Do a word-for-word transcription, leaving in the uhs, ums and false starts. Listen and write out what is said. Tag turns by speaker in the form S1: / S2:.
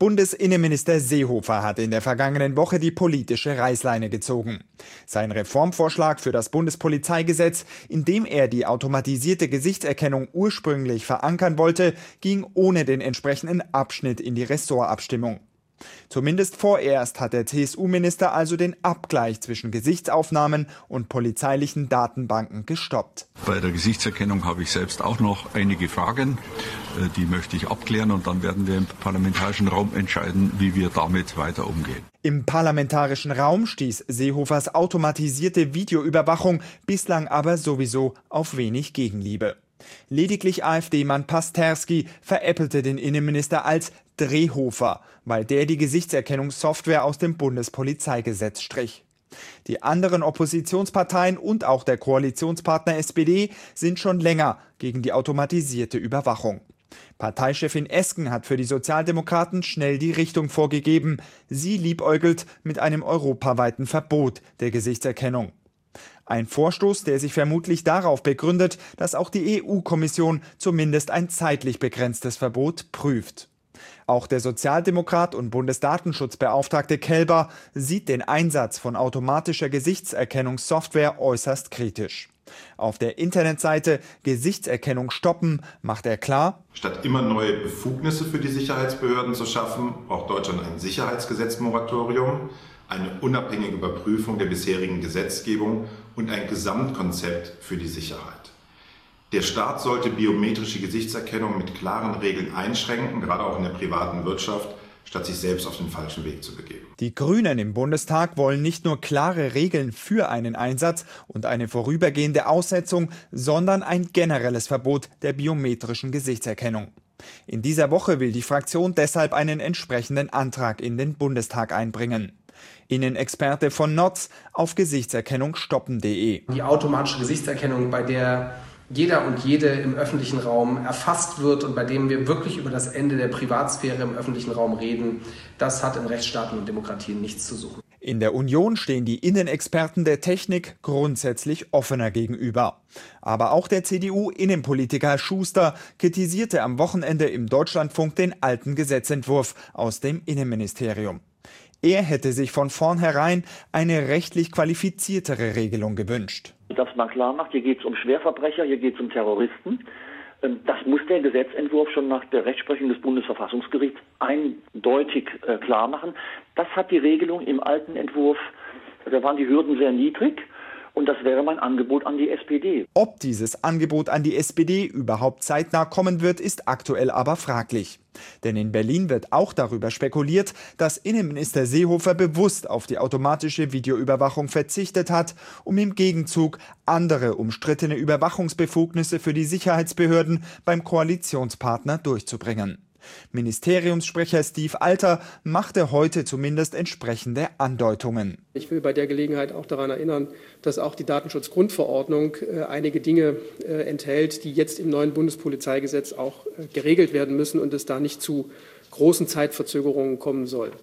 S1: Bundesinnenminister Seehofer hat in der vergangenen Woche die politische Reißleine gezogen. Sein Reformvorschlag für das Bundespolizeigesetz, in dem er die automatisierte Gesichtserkennung ursprünglich verankern wollte, ging ohne den entsprechenden Abschnitt in die Ressortabstimmung. Zumindest vorerst hat der C S U-Minister also den Abgleich zwischen Gesichtsaufnahmen und polizeilichen Datenbanken gestoppt.
S2: Bei der Gesichtserkennung habe ich selbst auch noch einige Fragen. Die möchte ich abklären und dann werden wir im parlamentarischen Raum entscheiden, wie wir damit weiter umgehen.
S1: Im parlamentarischen Raum stieß Seehofers automatisierte Videoüberwachung bislang aber sowieso auf wenig Gegenliebe. Lediglich AfD-Mann Pasterski veräppelte den Innenminister als Drehhofer, weil der die Gesichtserkennungssoftware aus dem Bundespolizeigesetz strich. Die anderen Oppositionsparteien und auch der Koalitionspartner S P D sind schon länger gegen die automatisierte Überwachung. Parteichefin Esken hat für die Sozialdemokraten schnell die Richtung vorgegeben. Sie liebäugelt mit einem europaweiten Verbot der Gesichtserkennung. Ein Vorstoß, der sich vermutlich darauf begründet, dass auch die E U-Kommission zumindest ein zeitlich begrenztes Verbot prüft. Auch der Sozialdemokrat und Bundesdatenschutzbeauftragte Kelber sieht den Einsatz von automatischer Gesichtserkennungssoftware äußerst kritisch. Auf der Internetseite Gesichtserkennung stoppen macht er klar:
S3: Statt immer neue Befugnisse für die Sicherheitsbehörden zu schaffen, braucht Deutschland ein Sicherheitsgesetzmoratorium, eine unabhängige Überprüfung der bisherigen Gesetzgebung und ein Gesamtkonzept für die Sicherheit. Der Staat sollte biometrische Gesichtserkennung mit klaren Regeln einschränken, gerade auch in der privaten Wirtschaft, statt sich selbst auf den falschen Weg zu begeben.
S1: Die Grünen im Bundestag wollen nicht nur klare Regeln für einen Einsatz und eine vorübergehende Aussetzung, sondern ein generelles Verbot der biometrischen Gesichtserkennung. In dieser Woche will die Fraktion deshalb einen entsprechenden Antrag in den Bundestag einbringen. Innenexperte von Notz auf gesichtserkennung stoppen punkt de.
S4: Die automatische Gesichtserkennung, bei der jeder und jede im öffentlichen Raum erfasst wird und bei dem wir wirklich über das Ende der Privatsphäre im öffentlichen Raum reden, das hat in Rechtsstaaten und Demokratien nichts zu suchen.
S1: In der Union stehen die Innenexperten der Technik grundsätzlich offener gegenüber. Aber auch der C D U-Innenpolitiker Schuster kritisierte am Wochenende im Deutschlandfunk den alten Gesetzentwurf aus dem Innenministerium. Er hätte sich von vornherein eine rechtlich qualifiziertere Regelung gewünscht.
S5: Dass man klar macht, hier geht es um Schwerverbrecher, hier geht es um Terroristen. Das muss der Gesetzentwurf schon nach der Rechtsprechung des Bundesverfassungsgerichts eindeutig klar machen. Das hat die Regelung im alten Entwurf, da waren die Hürden sehr niedrig. Und das wäre mein Angebot an die S P D.
S1: Ob dieses Angebot an die S P D überhaupt zeitnah kommen wird, ist aktuell aber fraglich. Denn in Berlin wird auch darüber spekuliert, dass Innenminister Seehofer bewusst auf die automatische Videoüberwachung verzichtet hat, um im Gegenzug andere umstrittene Überwachungsbefugnisse für die Sicherheitsbehörden beim Koalitionspartner durchzubringen. Ministeriumssprecher Steve Alter machte heute zumindest entsprechende Andeutungen.
S6: Ich will bei der Gelegenheit auch daran erinnern, dass auch die Datenschutzgrundverordnung äh, einige Dinge äh, enthält, die jetzt im neuen Bundespolizeigesetz auch äh, geregelt werden müssen und es da nicht zu großen Zeitverzögerungen kommen soll.